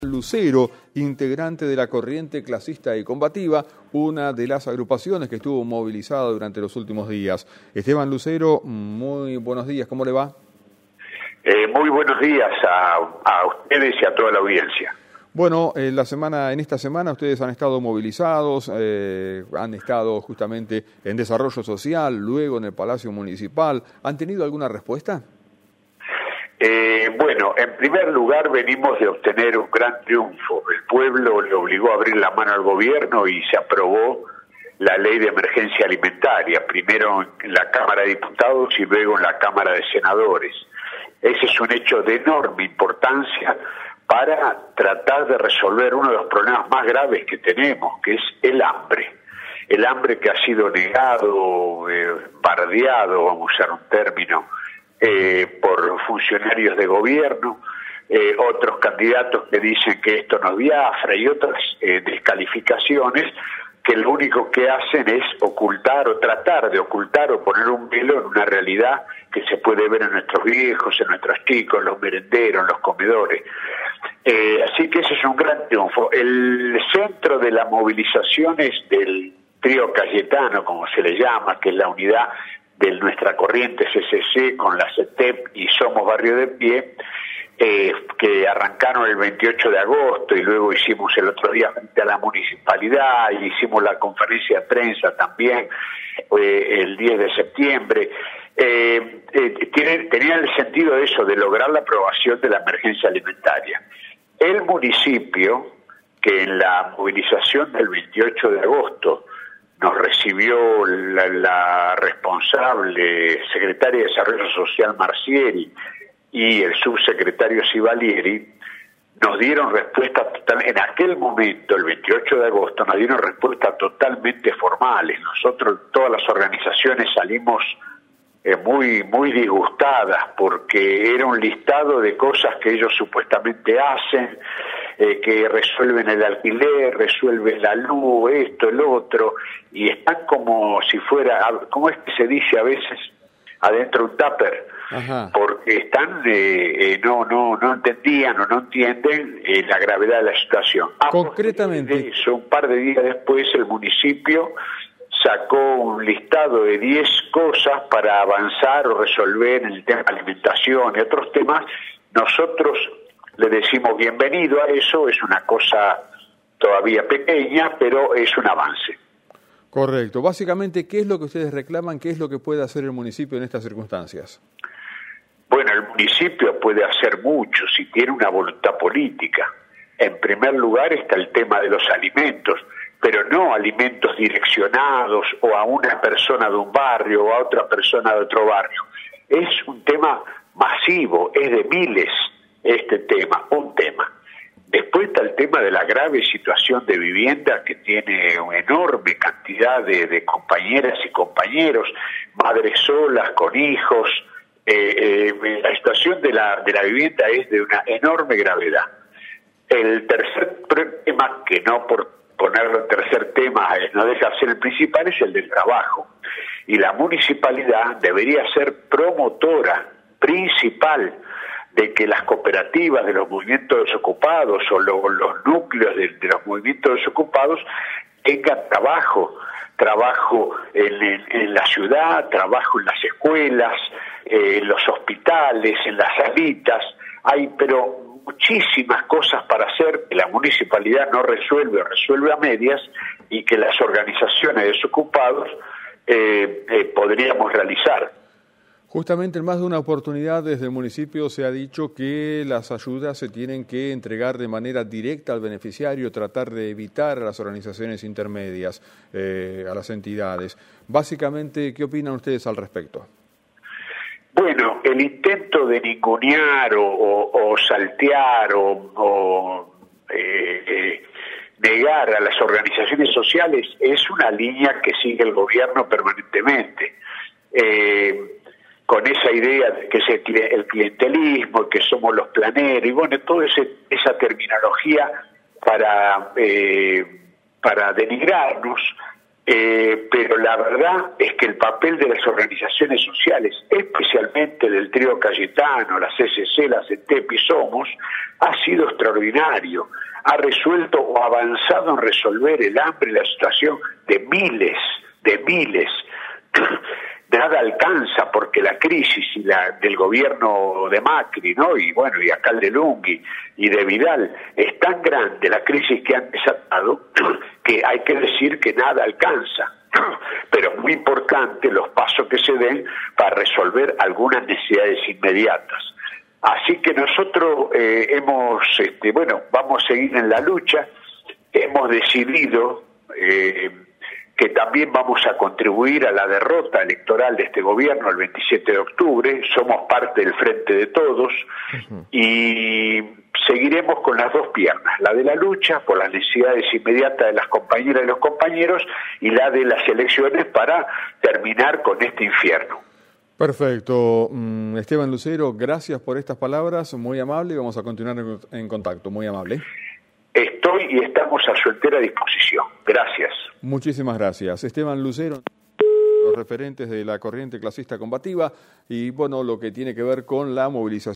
Lucero, integrante de la Corriente Clasista y Combativa, una de las agrupaciones que estuvo movilizada durante los últimos días. Esteban Lucero, muy buenos días, ¿cómo le va? Muy buenos días a ustedes y a toda la audiencia. Bueno, en esta semana ustedes han estado movilizados, han estado justamente en desarrollo social, luego en el Palacio Municipal. ¿Han tenido alguna respuesta? Bueno, en primer lugar venimos de obtener un gran triunfo. El pueblo le obligó a abrir la mano al gobierno y se aprobó la ley de emergencia alimentaria, primero en la Cámara de Diputados y luego en la Cámara de Senadores. Ese es un hecho de enorme importancia para tratar de resolver uno de los problemas más graves que tenemos, que es el hambre. El hambre que ha sido negado, bardeado, vamos a usar un término, por funcionarios de gobierno, otros candidatos que dicen que esto no es Biafra y otras descalificaciones que lo único que hacen es ocultar o tratar de ocultar o poner un velo en una realidad que se puede ver en nuestros viejos, en nuestros chicos, en los merenderos, en los comedores. Así que ese es un gran triunfo. El centro de las movilizaciones del trío Cayetano, como se le llama, que es la unidad de nuestra corriente CCC con la CETEP y Somos Barrio de Pie, que arrancaron el 28 de agosto y luego hicimos el otro día frente a la municipalidad y hicimos la conferencia de prensa también el 10 de septiembre. Tenía el sentido de eso, de lograr la aprobación de la emergencia alimentaria. El municipio, que en la movilización del 28 de agosto nos recibió la responsable secretaria de Desarrollo Social Marcieri y el subsecretario Sivalieri, nos dieron respuesta total. En aquel momento, el 28 de agosto, nos dieron respuestas totalmente formales. Nosotros, todas las organizaciones, salimos muy disgustadas porque era un listado de cosas que ellos supuestamente hacen, que resuelven el alquiler, resuelven la luz, esto, el otro, y están como si fuera, ¿cómo es que se dice a veces? Adentro un tupper. Ajá. Porque están, no entendían o no entienden la gravedad de la situación. Concretamente. De eso, un par de días después, el municipio sacó un listado de 10 cosas para avanzar o resolver en el tema de alimentación y otros temas. Nosotros le decimos bienvenido a eso, es una cosa todavía pequeña, pero es un avance. Correcto. Básicamente, ¿qué es lo que ustedes reclaman? ¿Qué es lo que puede hacer el municipio en estas circunstancias? Bueno, el municipio puede hacer mucho si tiene una voluntad política. En primer lugar está el tema de los alimentos, pero no alimentos direccionados o a una persona de un barrio o a otra persona de otro barrio. Es un tema masivo, es de miles este tema, un tema. Después está el tema de la grave situación de vivienda que tiene una enorme cantidad de compañeras y compañeros, madres solas, con hijos. La situación de la vivienda es de una enorme gravedad. El tercer tema, que no por ponerlo en tercer tema no deja de ser el principal, es el del trabajo. Y la municipalidad debería ser promotora principal de que las cooperativas de los movimientos desocupados o los núcleos de los movimientos desocupados tengan trabajo en la ciudad, trabajo en las escuelas, en los hospitales, en las salitas. Hay pero muchísimas cosas para hacer que la municipalidad no resuelve o resuelve a medias y que las organizaciones de desocupados podríamos realizar. Justamente en más de una oportunidad desde el municipio se ha dicho que las ayudas se tienen que entregar de manera directa al beneficiario, tratar de evitar a las organizaciones intermedias, a las entidades. Básicamente, ¿qué opinan ustedes al respecto? Bueno, el intento de ningunear o saltear o negar a las organizaciones sociales es una línea que sigue el gobierno permanentemente. Con esa idea de que es el clientelismo, que somos los planeros, y bueno, toda esa terminología para denigrarnos, Pero la verdad es que el papel de las organizaciones sociales, especialmente del trío Cayetano, la CCC, la CETEP y Somos, ha sido extraordinario. Ha resuelto o avanzado en resolver el hambre y la situación de miles. Nada alcanza porque la crisis y del gobierno de Macri, ¿no? Y bueno, y acá el de Lunghi y de Vidal, es tan grande la crisis que han desatado que hay que decir que nada alcanza. Pero es muy importante los pasos que se den para resolver algunas necesidades inmediatas. Así que nosotros vamos a seguir en la lucha. Hemos decidido que también vamos a contribuir a la derrota electoral de este gobierno el 27 de octubre, somos parte del Frente de Todos y seguiremos con las dos piernas, la de la lucha por las necesidades inmediatas de las compañeras y los compañeros y la de las elecciones para terminar con este infierno. Perfecto. Esteban Lucero, gracias por estas palabras, muy amable, y vamos a continuar en contacto, muy amable. Estoy y estamos a su entera disposición. Gracias. Muchísimas gracias. Esteban Lucero, los referentes de la corriente clasista combativa y bueno, lo que tiene que ver con la movilización.